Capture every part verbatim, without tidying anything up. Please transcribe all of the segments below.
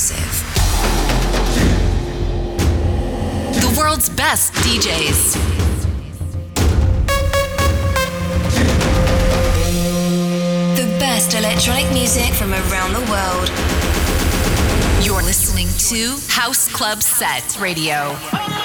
exclusive. The world's best D Js. The best electronic music from around the world. You're listening to House Club Set Radio.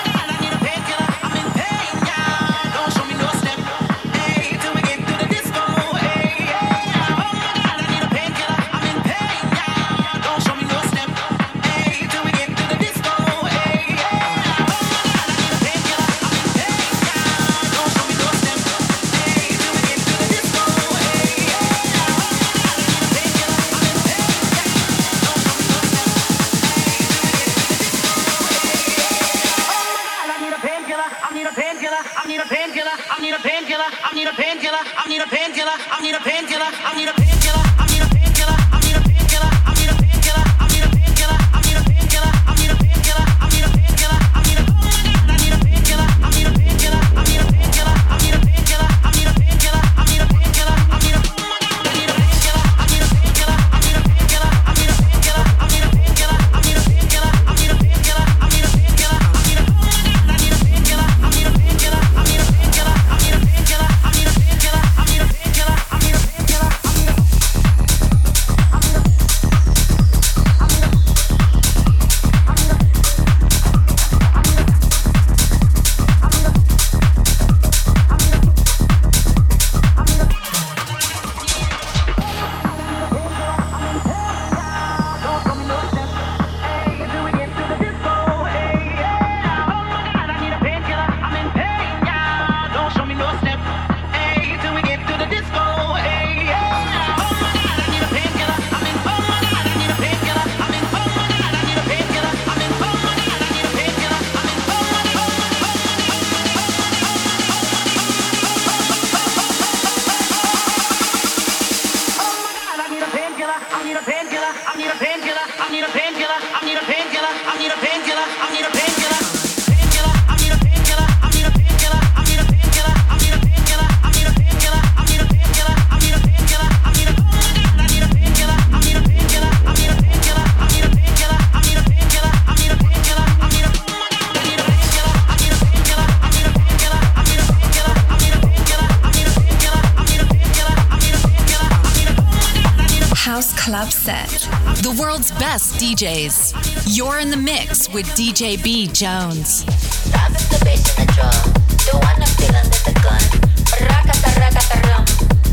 Club Set. The world's best D Js. You're in the mix with D J B Jones. Driving the bass in the drum. The one I'm feeling with the gun. Rakata, rakata, rum.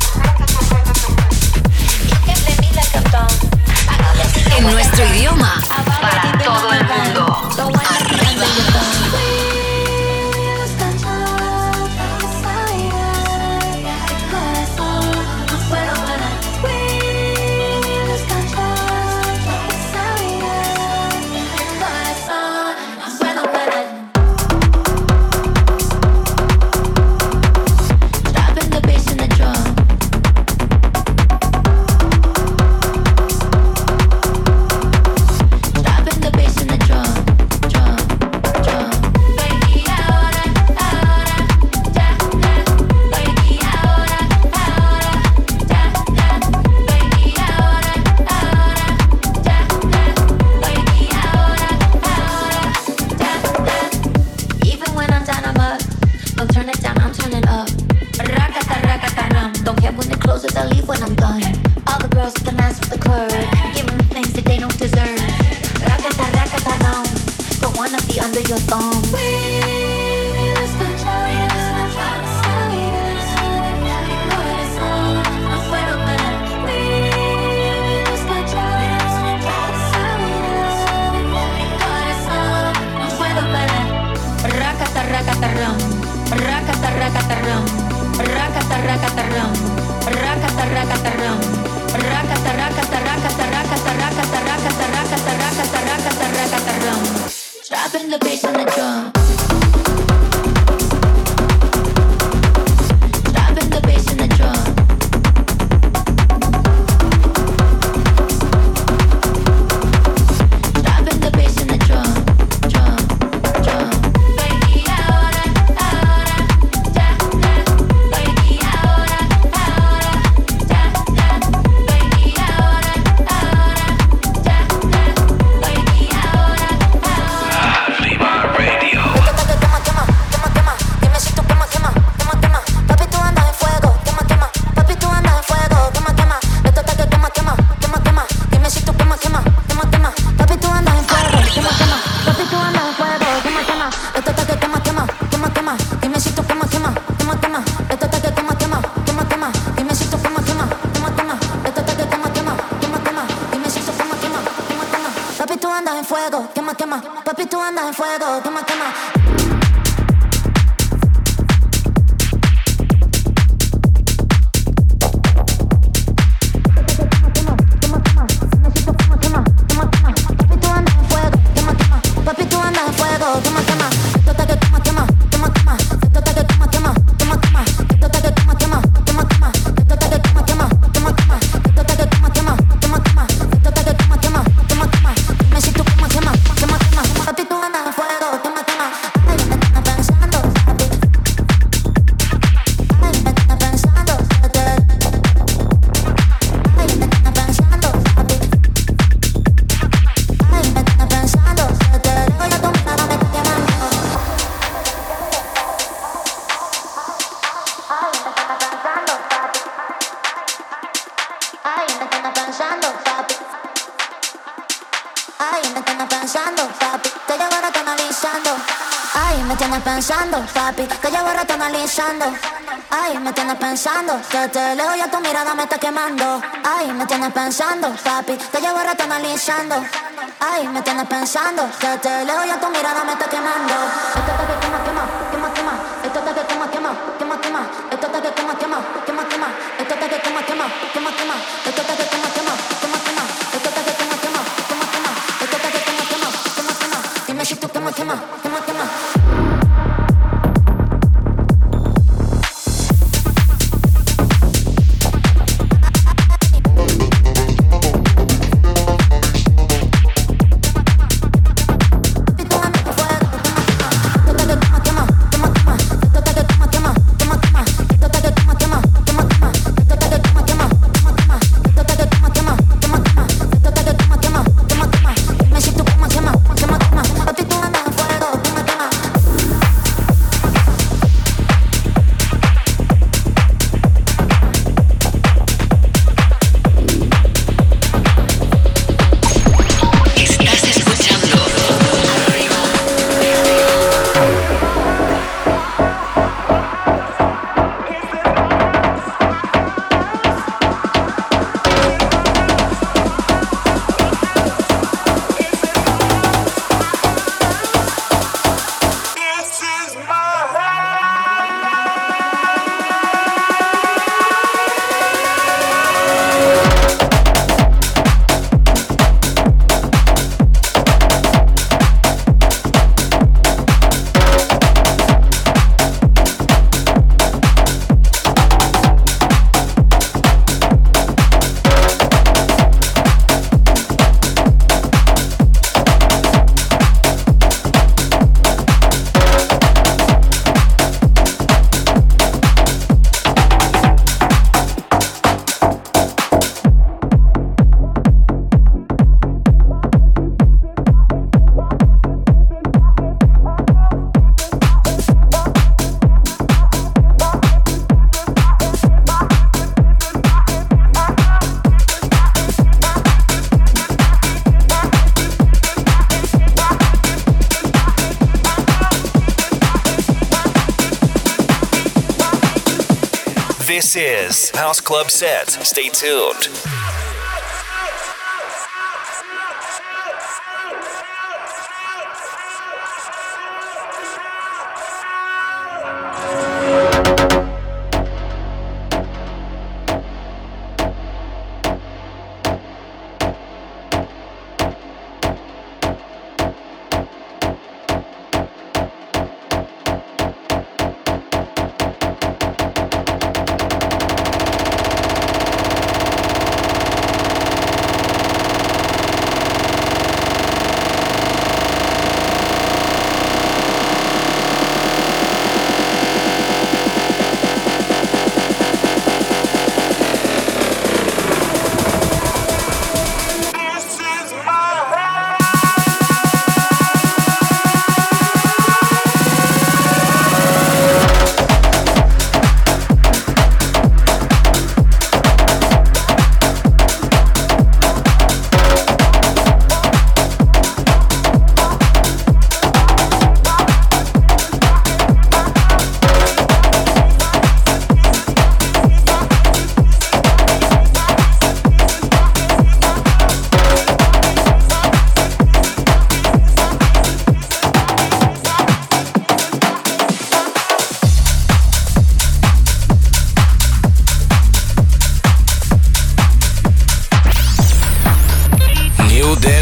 You can play me like a thumb. En nuestro idioma. Para todo el mundo. Arriba. Dropping the bass on the drum. Dropping the bass on the drum. Dropping the bass on the drum. Drum, drum. Baby, ahora, ahora, ya, ya. Baby, ahora, ahora, ya, ya. Baby, ahora, ahora, ya, ya. Baby, andas en fuego, quema, quema. Ay, me tienes pensando, que te leo y a tu mirada me está quemando. Ay, me tienes pensando, papi, te llevo rato analizando. Ay, me tienes pensando, que te leo y a tu mirada me está quemando. Esto está que quema, quema, quema, quema. Esto está que quema, quema, quema, quema. Esto está que quema, quema, quema, quema. Esto está que quema, quema, quema, quema. Esto está que quema, quema, quema, quema. Esto está que quema, quema, quema, quema. Esto está que quema, quema, quema, quema. Dime si tú quema, quema, quema, quema. This is House Club Set. Stay tuned.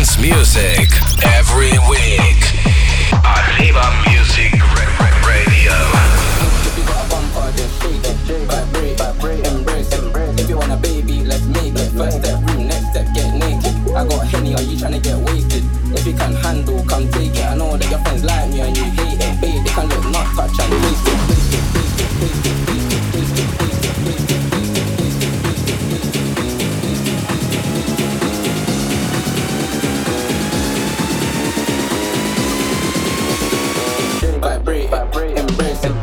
dance music every week. Arriva Music Radio. If you got a bumper, then shake it, vibrate, vibrate, embrace, embrace. If you want a baby, let's make it. First step, room, next step, get naked. I got Henny, are you tryna get wasted? If you can handle, come take it. I know that your friends like me and you hate it, babe. They can look, not touch and taste it. Taste it, taste it, taste it, taste it, taste it, taste it, taste it. Vibrate, vibrate, embrace it.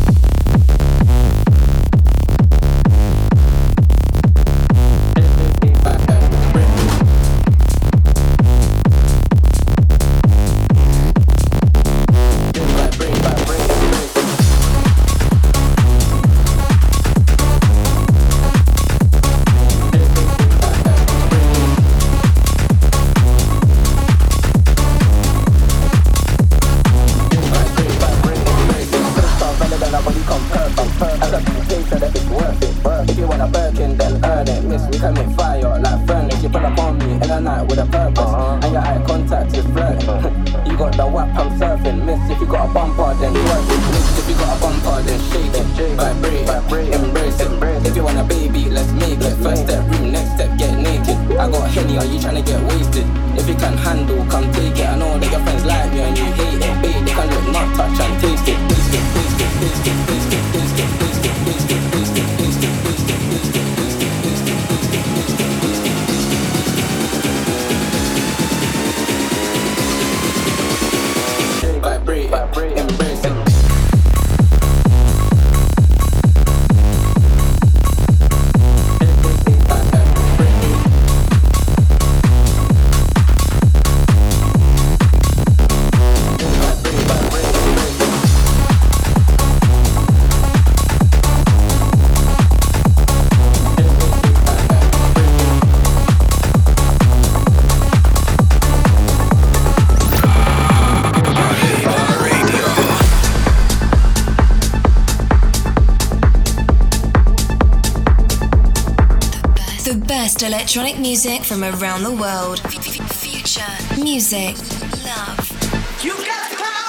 Electronic music from around the world. Future music, love. You got the power.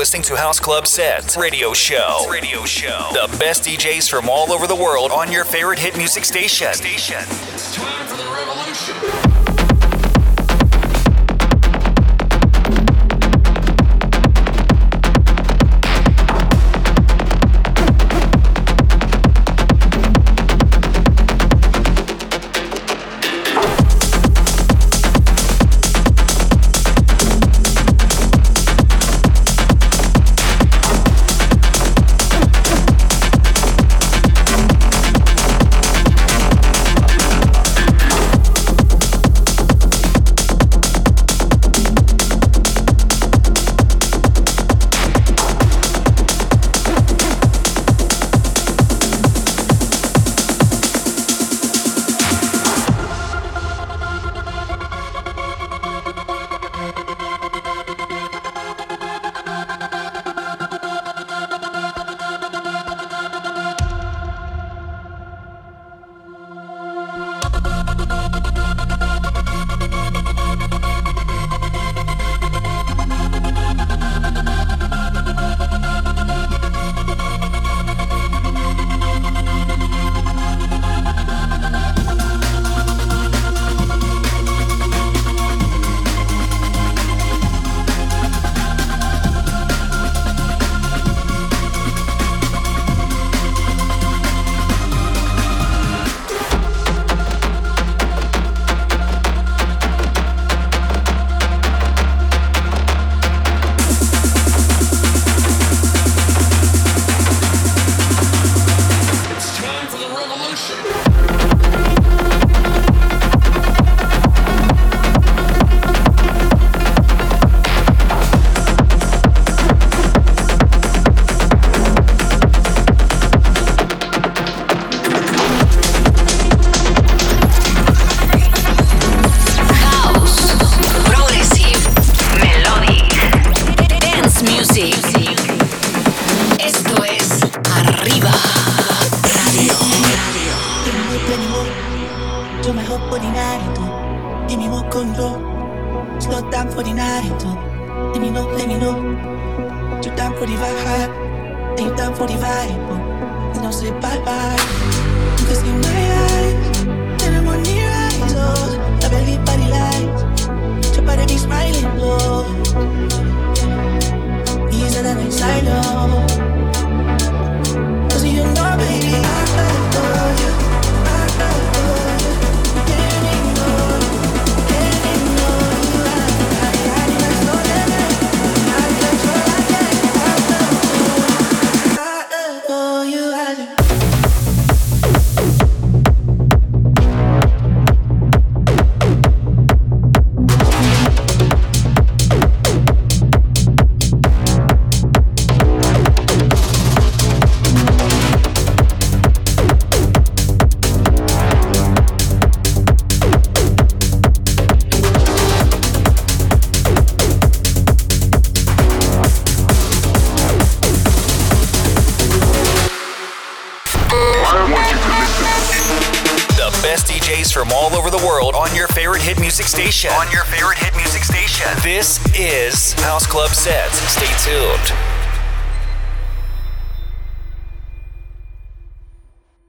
listening to House Club Set Radio Show. Radio Show. The best D Js from all over the world on your favorite hit music station. Station. It's time for the revolution. From all over the world on your favorite hit music station. On your favorite hit music station. This is House Club Set. Stay tuned.